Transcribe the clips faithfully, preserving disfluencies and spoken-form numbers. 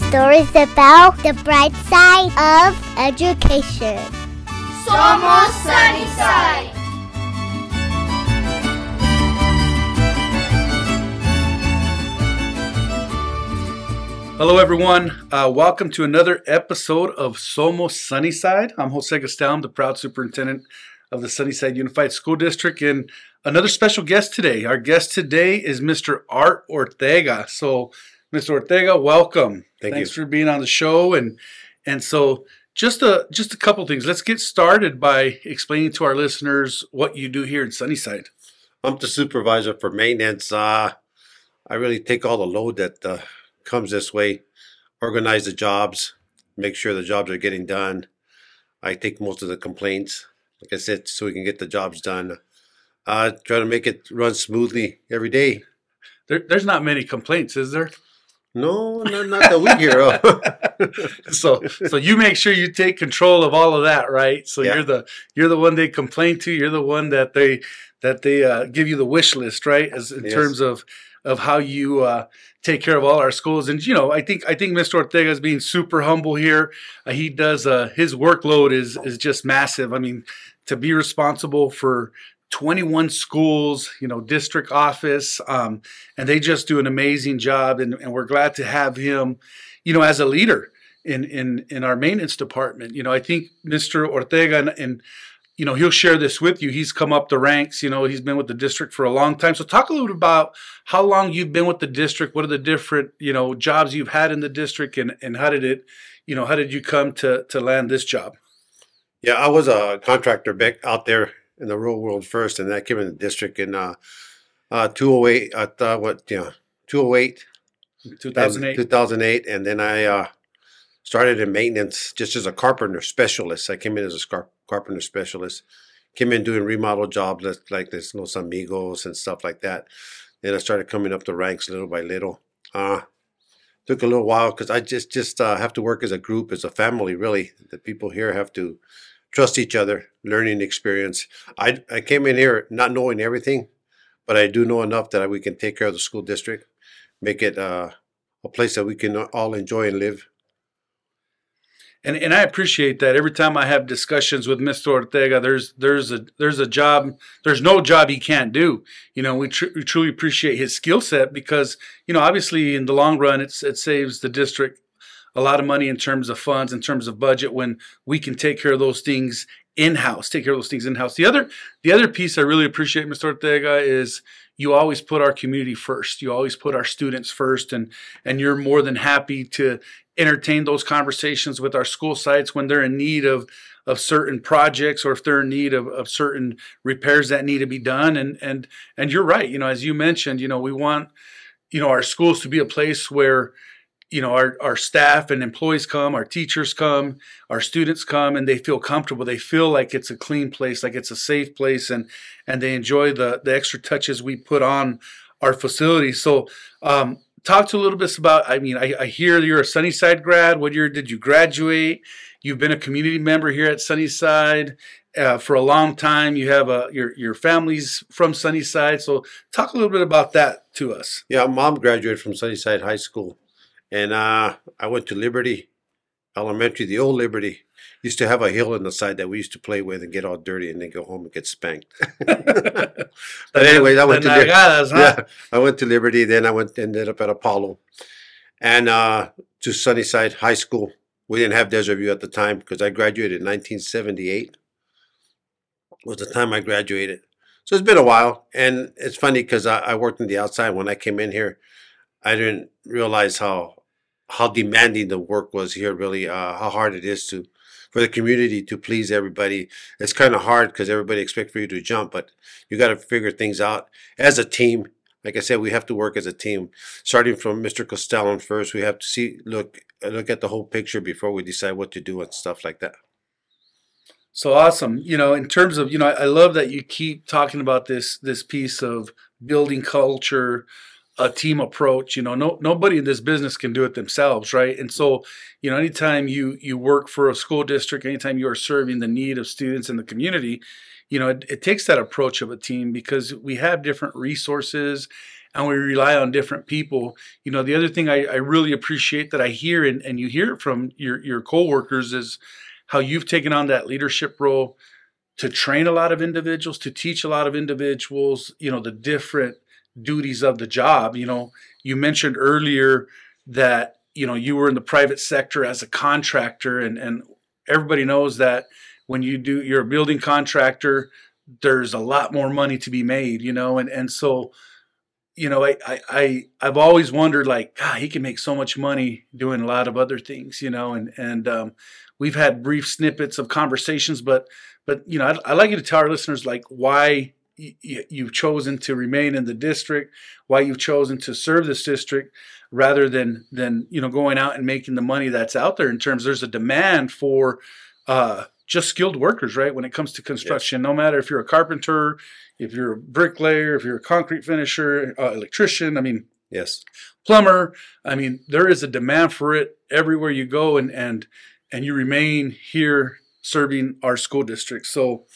Stories about the bright side of education. Somos Sunnyside. Hello, everyone. Uh, welcome to another episode of Somos Sunnyside. I'm Jose Gastelum, the proud superintendent of the Sunnyside Unified School District, and another special guest today. Our guest today is Mister Art Ortega. So, Mister Ortega, welcome. Thank Thanks you. for being on the show. And and so, just a just a couple things. Let's get started by explaining to our listeners what you do here in Sunnyside. I'm the supervisor for maintenance. Uh, I really take all the load that uh, comes this way, organize the jobs, make sure the jobs are getting done. I take most of the complaints, like I said, so we can get the jobs done. Uh, try to make it run smoothly every day. There, there's not many complaints, is there? No, no, not that we hear of. so so you make sure you take control of all of that, right? So Yeah. you're the you're the one they complain to. You're the one that they that they uh, give you the wish list, right? As in Yes. terms of of how you uh, take care of all our schools. And you know, I think I think Mister Ortega is being super humble here. Uh, he does uh, his workload is is just massive. I mean, to be responsible for twenty-one schools, you know, district office, um, and they just do an amazing job. And, and we're glad to have him, you know, as a leader in in in our maintenance department. You know, I think Mister Ortega and, and you know, he'll share this with you. He's come up the ranks. You know, he's been with the district for a long time. So talk a little bit about how long you've been with the district. What are the different, you know, jobs you've had in the district, and, and how did it, you know, how did you come to to land this job? Yeah, I was a contractor back out there in the real world first, and I came in the district in uh, uh, two oh eight. I thought what, yeah, two oh eight. two thousand eight. two thousand eight, and then I uh, started in maintenance just as a carpenter specialist. I came in as a scar- carpenter specialist, came in doing remodel jobs like, like this Los Amigos and stuff like that. Then I started coming up the ranks little by little. Uh, took a little while because I just just uh, have to work as a group, as a family, really. The people here have to trust each other, learning experience. I, I came in here not knowing everything, but I do know enough that we can take care of the school district, make it uh, a place that we can all enjoy and live. And and I appreciate that. Every time I have discussions with Mister Ortega, there's there's a there's a job, there's no job he can't do. You know, we, tr- we truly appreciate his skill set because, you know, obviously in the long run, it's it saves the district a lot of money in terms of funds, in terms of budget, when we can take care of those things in-house, take care of those things in-house. The other the other piece I really appreciate, Mister Ortega, is you always put our community first. You always put our students first, and and you're more than happy to entertain those conversations with our school sites when they're in need of of certain projects, or if they're in need of, of certain repairs that need to be done. And and and you're right. You know, as you mentioned, you know, we want, you know, our schools to be a place where, you know, our, our staff and employees come, our teachers come, our students come, and they feel comfortable. They feel like it's a clean place, like it's a safe place, and and they enjoy the the extra touches we put on our facilities. So um, talk to a little bit about, I mean, I, I hear you're a Sunnyside grad. What year did you graduate? You've been a community member here at Sunnyside uh, for a long time. You have a your your family's from Sunnyside. So talk a little bit about that to us. Yeah, mom graduated from Sunnyside High School, and uh, I went to Liberty Elementary, the old Liberty. Used to have a hill on the side that we used to play with and get all dirty and then go home and get spanked. But anyways, I went The to Liberty. Nagadas, huh? Yeah, I went to Liberty. Then I went ended up at Apollo, and uh, to Sunnyside High School. We didn't have Desert View at the time because I graduated in nineteen seventy-eight. Was the time I graduated. So it's been a while, and it's funny because I, I worked on the outside. When I came in here, I didn't realize how how demanding the work was here. Really, uh, how hard it is to for the community to please everybody. It's kind of hard because everybody expects for you to jump, but you got to figure things out as a team. Like I said, we have to work as a team. Starting from Mister Costello first, we have to see look look at the whole picture before we decide what to do and stuff like that. So awesome. You know, in terms of, you know, I, I love that you keep talking about this this piece of building culture, a team approach. You know, no nobody in this business can do it themselves, right? And so, you know, anytime you you work for a school district, anytime you are serving the need of students in the community, you know, it, it takes that approach of a team because we have different resources. and we rely on different people. You know, the other thing I, I really appreciate that I hear, and, and you hear it from your, your coworkers, is how you've taken on that leadership role to train a lot of individuals, to teach a lot of individuals, you know, the different duties of the job. You know, you mentioned earlier that, you know, you were in the private sector as a contractor, and, and everybody knows that when you do, you're a building contractor, there's a lot more money to be made, you know, and, and so, you know, I, I, I, I've always wondered, like, God, he can make so much money doing a lot of other things, you know, and, and, um, we've had brief snippets of conversations, but, but, you know, I'd, I'd like you to tell our listeners, like, why y- y- you've chosen to remain in the district, why you've chosen to serve this district rather than, than, you know, going out and making the money that's out there in terms, there's a demand for, uh, just skilled workers, right? When it comes to construction, yes. No matter if you're a carpenter, if you're a bricklayer, if you're a concrete finisher, uh, electrician, I mean, yes, plumber. I mean, there is a demand for it everywhere you go, and and and you remain here serving our school district. So,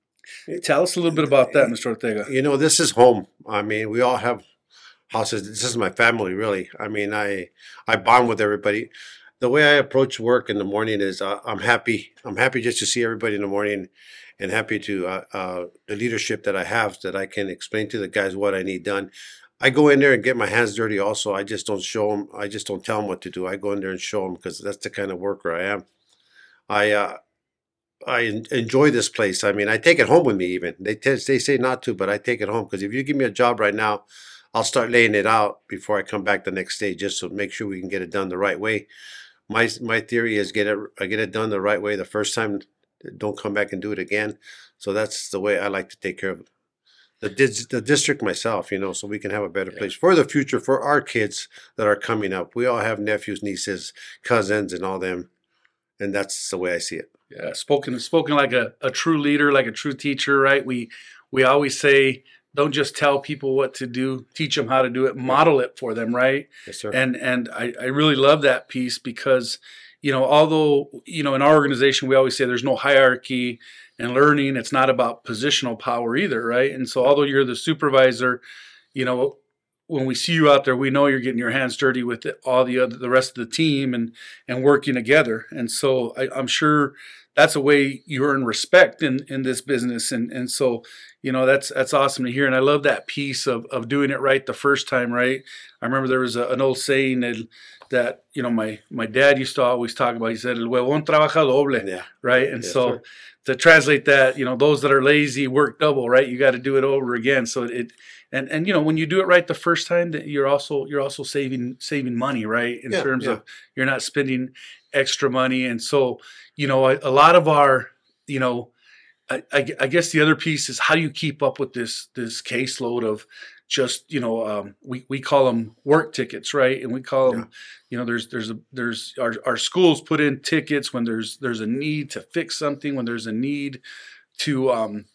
tell us a little bit about that, Mister Ortega. You know, this is home. I mean, we all have houses. This is my family, really. I mean, I I bond with everybody. The way I approach work in the morning is uh, I'm happy. I'm happy just to see everybody in the morning, and happy to uh, uh, the leadership that I have, that I can explain to the guys what I need done. I go in there and get my hands dirty also. I just don't show them. I just don't tell them what to do. I go in there and show them, because that's the kind of worker I am. I uh, I en- enjoy this place. I mean, I take it home with me even. They, t- they say not to, but I take it home, because if you give me a job right now, I'll start laying it out before I come back the next day, just to make sure we can get it done the right way. My my theory is get it I get it done the right way the first time. Don't come back and do it again. So that's the way I like to take care of the dis- the district myself, you know, so we can have a better Yeah. place for the future for our kids that are coming up. We all have nephews, nieces, cousins, and all them, and that's the way I see it. Yeah, spoken spoken like a, a true leader, like a true teacher, right? We we always say, don't just tell people what to do, teach them how to do it, model it for them, right? Yes, sir. And and I, I really love that piece, because, you know, although, you know, in our organization, we always say there's no hierarchy in learning. It's not about positional power either, right? And so although you're the supervisor, you know, when we see you out there, we know you're getting your hands dirty with the, all the other, the rest of the team, and, and working together. And so I, I'm sure that's a way you earn respect in, in this business. And, and so, you know, that's, that's awesome to hear. And I love that piece of, of doing it right the first time, right? I remember there was a, an old saying that, that, you know, my, my dad used to always talk about. He said, el huevón trabaja doble, Yeah. right? And Yes, so sir. to translate that, you know, those that are lazy work double, right? You got to do it over again. So it, and, and, you know, when you do it right the first time, that you're also, you're also saving, saving money, right? In Yeah, terms yeah. of, you're not spending extra money. And so, you know, a, a lot of our, you know, I, I, I guess the other piece is, how do you keep up with this, this caseload of just, you know, um, we, we call them work tickets, right? And we call them, Yeah. you know, there's, there's a, there's our, our schools put in tickets when there's, there's a need to fix something, when there's a need to, um,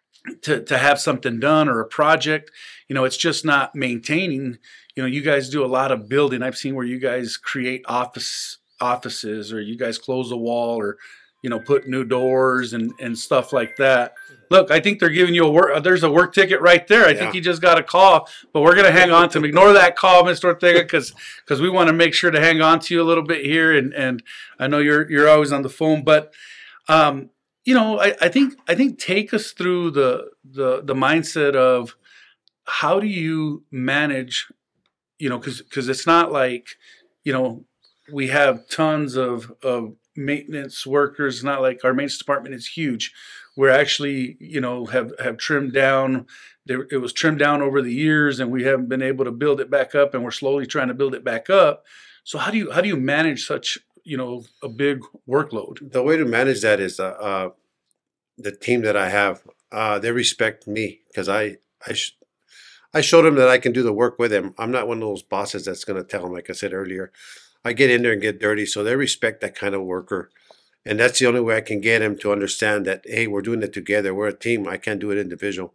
to, to have something done, or a project. You know, it's just not maintaining. You know, you guys do a lot of building. I've seen where you guys create office offices, or you guys close a wall, or, you know, put new doors and, and stuff like that. Look, I think they're giving you a work. There's a work ticket right there. I Yeah. think you just got a call, but we're going to hang on to them. Ignore that call, Mister Ortega, because because we want to make sure to hang on to you a little bit here. And and I know you're you're always on the phone, but um, you know, I, I think I think take us through the the the mindset of, how do you manage, you know, because because it's not like, you know, we have tons of of maintenance workers. It's not like our maintenance department is huge. We're actually, you know, have have trimmed down. There, it was trimmed down over the years, and we haven't been able to build it back up, and we're slowly trying to build it back up. So how do you how do you manage such, you know, a big workload? The way to manage that is uh, uh, the team that I have. Uh, they respect me, because I I sh- I showed them that I can do the work with them. I'm not one of those bosses that's going to tell them, like I said earlier. I get in there and get dirty, so they respect that kind of worker. And that's the only way I can get them to understand that, hey, we're doing it together. We're a team. I can't do it individual.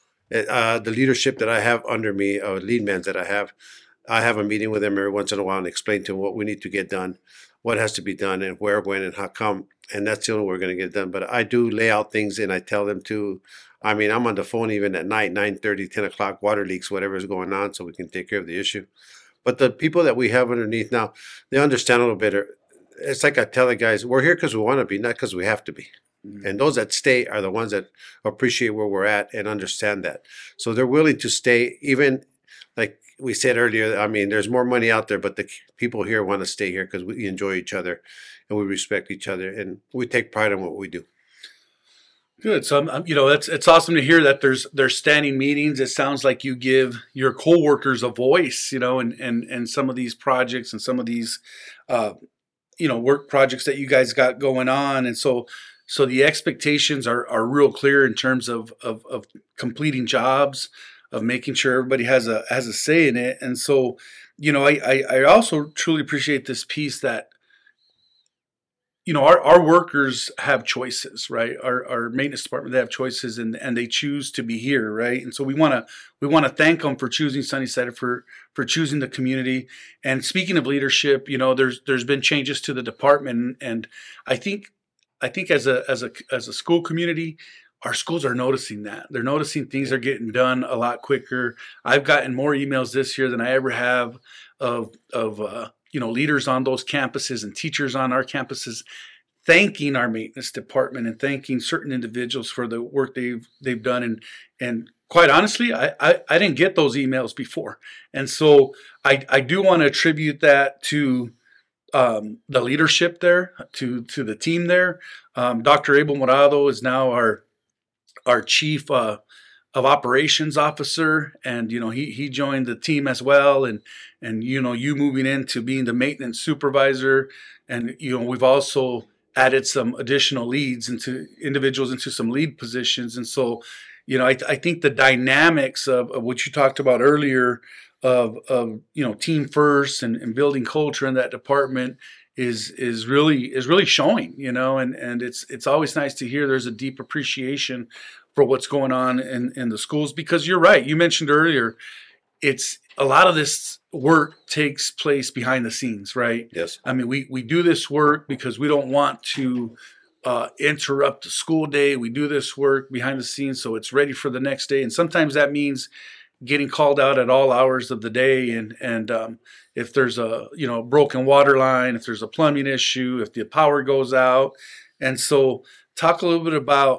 Uh, the leadership that I have under me, uh, lead men that I have, I have a meeting with them every once in a while and explain to them what we need to get done, what has to be done and where, when, and how come. And that's the only way we're going to get it done. But I do lay out things and I tell them to. I mean, I'm on the phone even at night, nine thirty, ten o'clock, water leaks, whatever is going on, so we can take care of the issue. But the people that we have underneath now, they understand a little better. It's like I tell the guys, we're here because we want to be, not because we have to be. Mm-hmm. And those that stay are the ones that appreciate where we're at and understand that. So they're willing to stay, even like we said earlier. I mean, there's more money out there, but the people here want to stay here because we enjoy each other and we respect each other and we take pride in what we do. Good. So, um, you know, it's it's awesome to hear that there's there's standing meetings. It sounds like you give your coworkers a voice, you know, and and and some of these projects and some of these, uh, you know, work projects that you guys got going on, and so so the expectations are are real clear in terms of of, of completing jobs, of making sure everybody has a has a say in it, and so, you know, I I, I also truly appreciate this piece that, you know, our, our workers have choices, right? Our our maintenance department, they have choices, and, and they choose to be here, right? And so we want to we want to thank them for choosing Sunnyside, for for choosing the community. And speaking of leadership, you know, there's there's been changes to the department, and I think I think as a as a as a school community, our schools are noticing that. They're noticing things are getting done a lot quicker. I've gotten more emails this year than I ever have of of uh, you know, leaders on those campuses and teachers on our campuses thanking our maintenance department and thanking certain individuals for the work they've they've done. And and quite honestly, I I, I didn't get those emails before, and so I I do want to attribute that to um, the leadership there, to to the team there. Um, Doctor Abel Morado is now our our chief uh, of operations officer, and you know he he joined the team as well, and and you know you moving into being the maintenance supervisor, and you know we've also added some additional leads into individuals into some lead positions, and so you know I I think the dynamics of, of what you talked about earlier of of you know team first and, and building culture in that department is is really is really showing, you know, and and it's it's always nice to hear there's a deep appreciation for what's going on in, in the schools, because you're right. You mentioned earlier, it's a lot of this work takes place behind the scenes, right? Yes. I mean, we, we do this work because we don't want to uh, interrupt the school day. We do this work behind the scenes so it's ready for the next day. And sometimes that means getting called out at all hours of the day. And, and um, if there's a, you know, broken water line, if there's a plumbing issue, if the power goes out. And so talk a little bit about,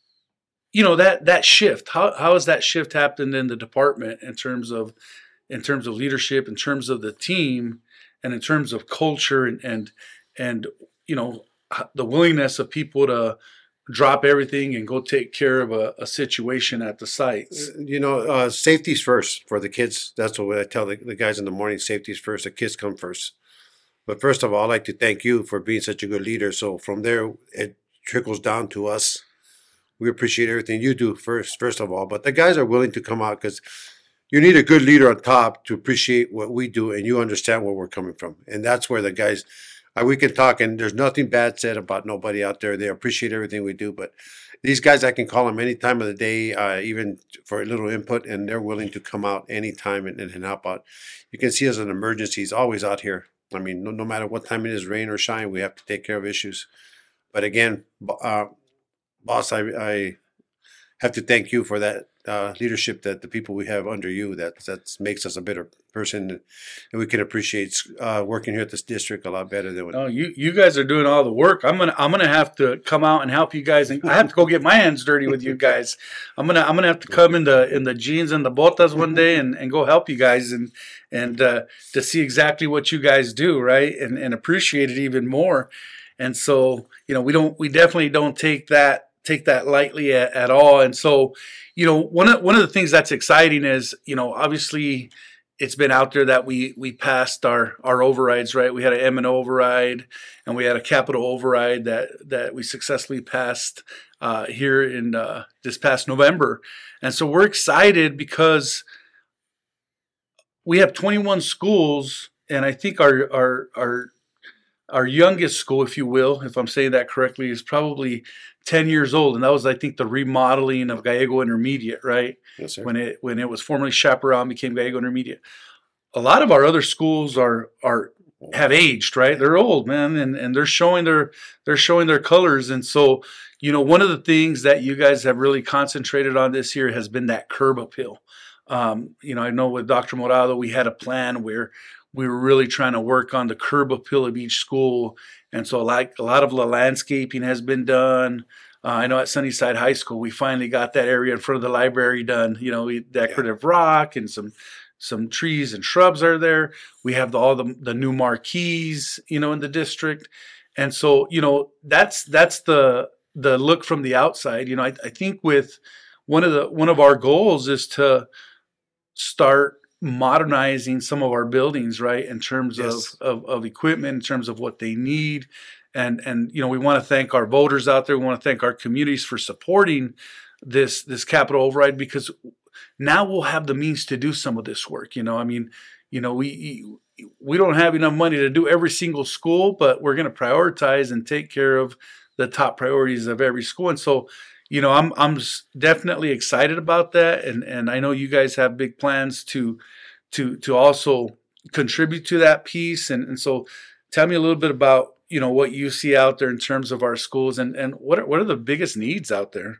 you know, that that shift. How how has that shift happened in the department in terms of in terms of leadership, in terms of the team, and in terms of culture, and and and you know the willingness of people to drop everything and go take care of a, a situation at the sites? You know, uh, safety's first for the kids. That's what I tell the, the guys in the morning. Safety's first. The kids come first. But first of all, I'd like to thank you for being such a good leader. So from there, it trickles down to us. We appreciate everything you do first, first of all. But the guys are willing to come out because you need a good leader on top to appreciate what we do, and you understand where we're coming from. And that's where the guys, uh, we can talk, and there's nothing bad said about nobody out there. They appreciate everything we do. But these guys, I can call them any time of the day, uh, even for a little input, and they're willing to come out anytime and, and help out. You can see us in emergencies, always out here. I mean, no, no matter what time it is, rain or shine, we have to take care of issues. But again, uh, boss, I, I have to thank you for that uh, leadership, that the people we have under you, that that makes us a better person, and we can appreciate uh, working here at this district a lot better than what. Oh, you you guys are doing all the work. I'm gonna I'm gonna have to come out and help you guys, and I have to go get my hands dirty with you guys. I'm gonna I'm gonna have to come in the in the jeans and the botas one day and, and go help you guys and and uh, to see exactly what you guys do, right, and and appreciate it even more. And so you know we don't we definitely don't take that. take that lightly at, at all. And so, you know, one of one of the things that's exciting is, you know, obviously it's been out there that we we passed our our overrides, right? We had an M and O override, and we had a capital override that that we successfully passed uh, here in uh, this past November. And so we're excited because we have twenty-one schools, and I think our our our our youngest school, if you will, if I'm saying that correctly, is probably ten years old, and that was, I think, the remodeling of Gallego Intermediate, right? Yes, sir. When it when it was formerly Chaparral, became Gallego Intermediate. A lot of our other schools are are have aged, right? They're old, man, and, and they're showing their they're showing their colors. And so, you know, one of the things that you guys have really concentrated on this year has been that curb appeal. Um, you know, I know with Doctor Morado, we had a plan where we were really trying to work on the curb appeal of each school. And so like a lot of the landscaping has been done. Uh, I know at Sunnyside High School, we finally got that area in front of the library done. You know, we, decorative yeah. rock and some some trees and shrubs are there. We have the, all the, the new marquees, you know, in the district. And so, you know, that's that's the the look from the outside. You know, I, I think with one of the one of our goals is to start modernizing some of our buildings, right, in terms yes. of, of of equipment, in terms of what they need. And, and you know, we want to thank our voters out there. We want to thank our communities for supporting this this capital override, because now we'll have the means to do some of this work. You know, I mean, you know, we we don't have enough money to do every single school, but we're going to prioritize and take care of the top priorities of every school. And so, you know, I'm I'm definitely excited about that, and and I know you guys have big plans to to to also contribute to that piece. And and so, tell me a little bit about, you know, what you see out there in terms of our schools, and and what are, what are the biggest needs out there?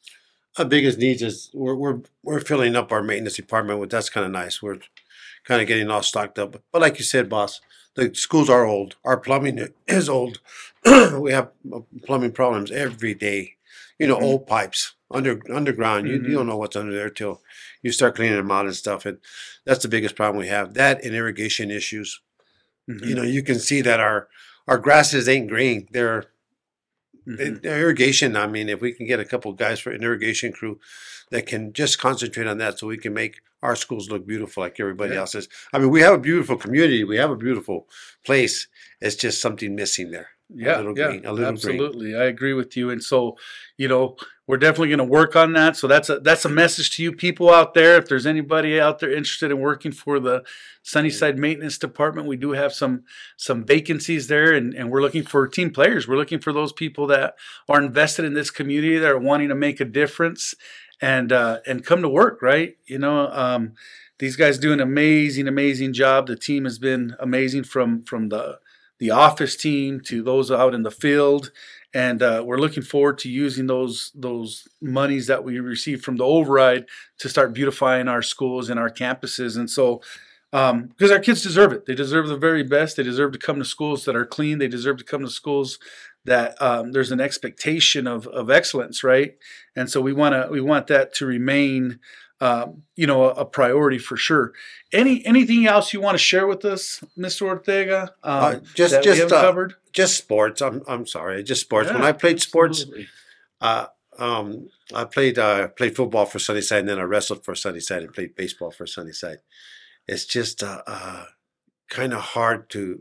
Our biggest needs is we're we're we're filling up our maintenance department, with that's kind of nice. We're kind of getting all stocked up. But like you said, boss, the schools are old. Our plumbing is old. We have plumbing problems every day. You know, mm-hmm. old pipes under underground. You mm-hmm. you don't know what's under there till you start cleaning them out and stuff. And that's the biggest problem we have. That and irrigation issues. Mm-hmm. You know, you can see that our our grasses ain't green. They're Mm-hmm. The irrigation, I mean, if we can get a couple of guys for an irrigation crew that can just concentrate on that, so we can make our schools look beautiful like everybody yeah. else's. I mean, we have a beautiful community. We have a beautiful place. It's just something missing there. Yeah, a little yeah, green, a little absolutely. green. I agree with you. And so, you know, we're definitely going to work on that. So that's a that's a message to you people out there. If there's anybody out there interested in working for the Sunnyside Maintenance Department, we do have some some vacancies there, and, and we're looking for team players. We're looking for those people that are invested in this community, that are wanting to make a difference and uh, and come to work, right? You know, um, these guys do an amazing, amazing job. The team has been amazing from from the the office team to those out in the field. And uh, we're looking forward to using those those monies that we receive from the override to start beautifying our schools and our campuses. And so, um, because our kids deserve it. They deserve the very best. They deserve to come to schools that are clean. They deserve to come to schools that um, there's an expectation of of excellence, right? And so we want to we want that to remain, um, you know, a, a priority for sure. Any anything else you want to share with us, Mister Ortega? Um, uh, just that just we haven't uh, covered? Just sports. I'm I'm sorry, just sports. Yeah, when I played sports, absolutely. uh, um, I played uh, played football for Sunnyside, and then I wrestled for Sunnyside and played baseball for Sunnyside. It's just uh, uh, kind of hard to.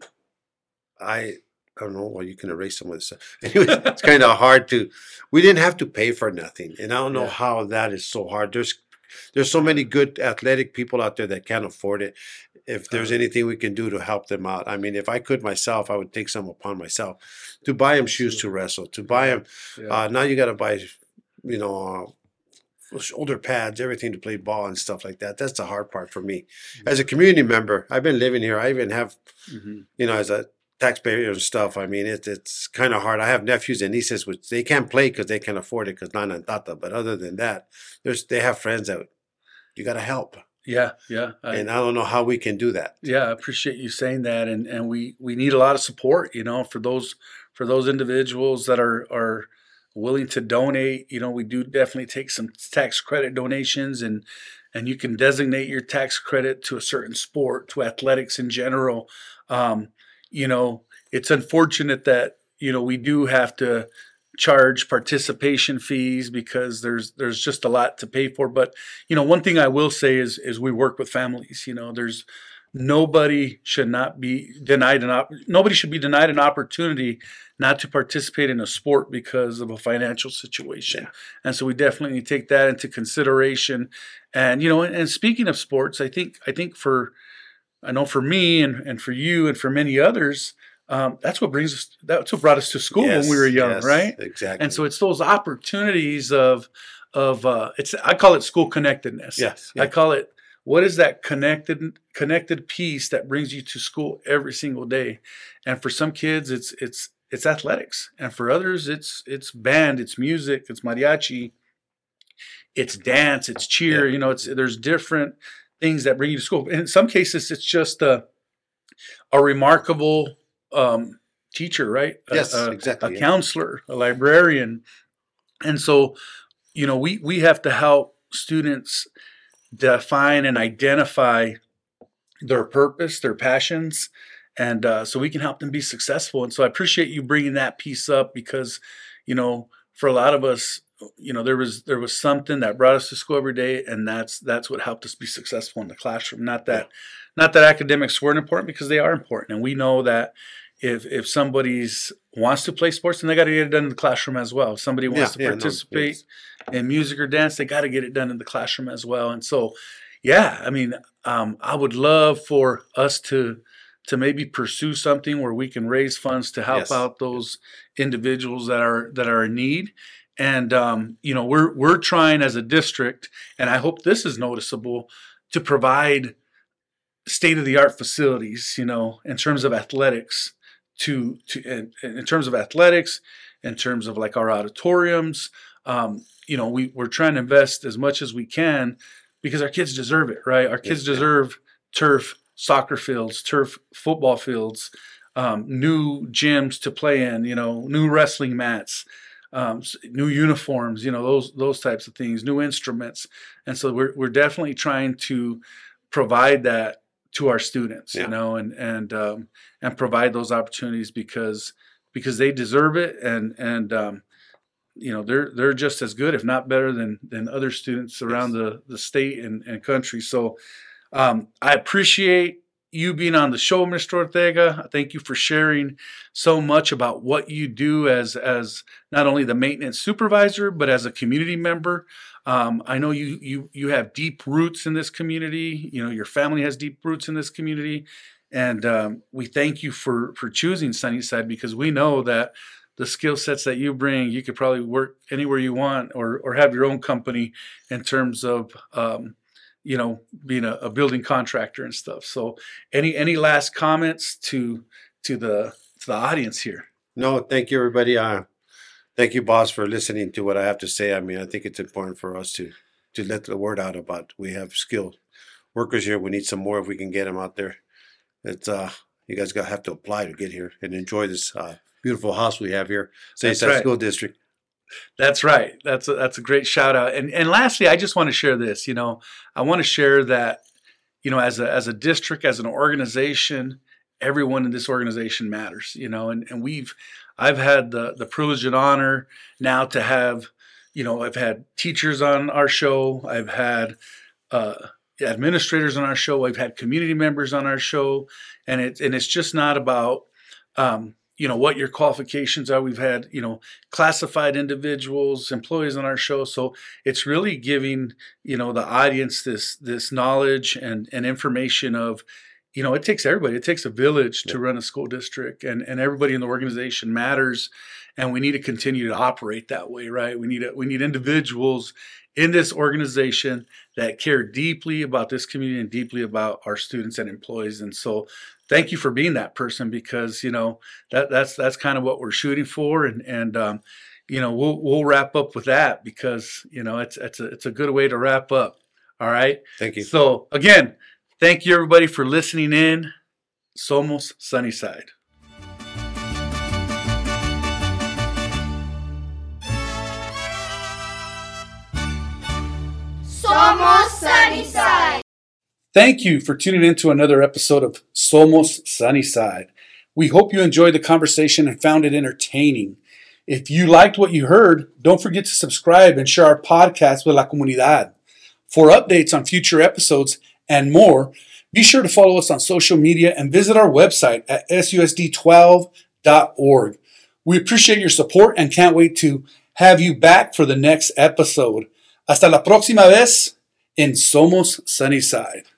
I I don't know. Well, you can erase some of this stuff. Anyway, it's kind of hard to. We didn't have to pay for nothing, and I don't know yeah. how that is so hard. There's there's so many good athletic people out there that can't afford it. If there's anything we can do to help them out, I mean, if I could myself, I would take some upon myself to buy them shoes to wrestle, to buy them. Yeah. Uh, now you got to buy, you know, uh, shoulder pads, everything to play ball and stuff like that. That's the hard part for me. Mm-hmm. As a community member, I've been living here. I even have, mm-hmm. you know, as a taxpayer and stuff. I mean, it, it's kind of hard. I have nephews and nieces, which they can't play because they can afford it because nana and tata. But other than that, there's they have friends that you got to help. Yeah, yeah. I, and I don't know how we can do that. Yeah, I appreciate you saying that. And, and we, we need a lot of support, you know, for those for those individuals that are, are willing to donate. You know, we do definitely take some tax credit donations, and and you can designate your tax credit to a certain sport, to athletics in general. Um, you know, it's unfortunate that, you know, we do have to charge participation fees because there's there's just a lot to pay for. But, you know, one thing I will say is is we work with families. You know, there's nobody should not be denied an op- nobody should be denied an opportunity not to participate in a sport because of a financial situation. Yeah. And so we definitely take that into consideration. And, you know, and, and speaking of sports, I think I think for I know for me and, and for you and for many others, Um, that's what brings us. That's what brought us to school yes, when we were young, yes, right? Exactly. And so it's those opportunities of, of uh, it's. I call it school connectedness. Yes. Yeah. I call it what is that connected connected piece that brings you to school every single day? And for some kids, it's it's it's athletics, and for others, it's it's band, it's music, it's mariachi, it's dance, it's cheer. Yeah. You know, it's there's different things that bring you to school. In some cases, it's just a a remarkable um, teacher, right? Yes, a, a, exactly. A yeah. counselor, a librarian, and so you know we we have to help students define and identify their purpose, their passions, and uh, so we can help them be successful. And so I appreciate you bringing that piece up because, you know, for a lot of us, you know, there was there was something that brought us to school every day, and that's that's what helped us be successful in the classroom. Not that, not that academics weren't important, because they are important, and we know that if if somebody's wants to play sports, then they got to get it done in the classroom as well. If somebody wants Yeah, to yeah, no, participate yes. in music or dance, they got to get it done in the classroom as well. And so, yeah, I mean, um, I would love for us to to maybe pursue something where we can raise funds to help Yes. out those individuals that are that are in need. And um, you know, we're we're trying as a district, and I hope this is noticeable, to provide state-of-the-art facilities, you know, in terms of athletics, to to in, in terms of athletics, in terms of like our auditoriums. Um, you know, we we're trying to invest as much as we can because our kids deserve it, right? Our kids Yes, yeah. deserve turf soccer fields, turf football fields, um, new gyms to play in, you know, new wrestling mats, um, s- new uniforms, you know, those those types of things, new instruments. And so we're we're definitely trying to provide that to our students, Yeah. you know, and and um, and provide those opportunities because because they deserve it, and and um, you know, they're they're just as good, if not better, than than other students around the the state and, and country. So um, I appreciate you being on the show, Mister Ortega. Thank you for sharing so much about what you do as as not only the maintenance supervisor, but as a community member. Um, I know you you you have deep roots in this community. You know, your family has deep roots in this community, and um, we thank you for for choosing Sunnyside, because we know that the skill sets that you bring, you could probably work anywhere you want, or or have your own company in terms of um, you know, being a, a building contractor and stuff. So, any any last comments to to the to the audience here? No, thank you, everybody. Uh, thank you, boss, for listening to what I have to say. I mean, I think it's important for us to to let the word out about we have skilled workers here. We need some more if we can get them out there. It's uh, you guys gonna have to apply to get here and enjoy this uh, beautiful house we have here, Sunnyside right. School District. That's right. That's a, that's a great shout out. And and lastly, I just want to share this. You know, I want to share that, you know, as a as a district, as an organization, everyone in this organization matters. You know, and and we've I've had the the privilege and honor now to have, you know, I've had teachers on our show. I've had uh, administrators on our show. I've had community members on our show, and it's and it's just not about um, you know, what your qualifications are. We've had, you know, classified individuals, employees on our show. So it's really giving, you know, the audience this this knowledge and, and information of, you know, it takes everybody. It takes a village to Yeah. run a school district, and, and everybody in the organization matters. And we need to continue to operate that way, right? We need a, we need individuals in this organization that care deeply about this community and deeply about our students and employees. And so thank you for being that person, because, you know, that that's that's kind of what we're shooting for. And and um, you know, we'll we'll wrap up with that, because, you know, it's it's a it's a good way to wrap up. All right. Thank you. So again, thank you everybody for listening in. Somos Sunnyside. Somos Sunnyside. Thank you for tuning in to another episode of Somos Sunnyside. We hope you enjoyed the conversation and found it entertaining. If you liked what you heard, don't forget to subscribe and share our podcast with la comunidad. For updates on future episodes and more, be sure to follow us on social media and visit our website at S U S D twelve dot org. We appreciate your support and can't wait to have you back for the next episode. Hasta la próxima vez en Somos Sunnyside.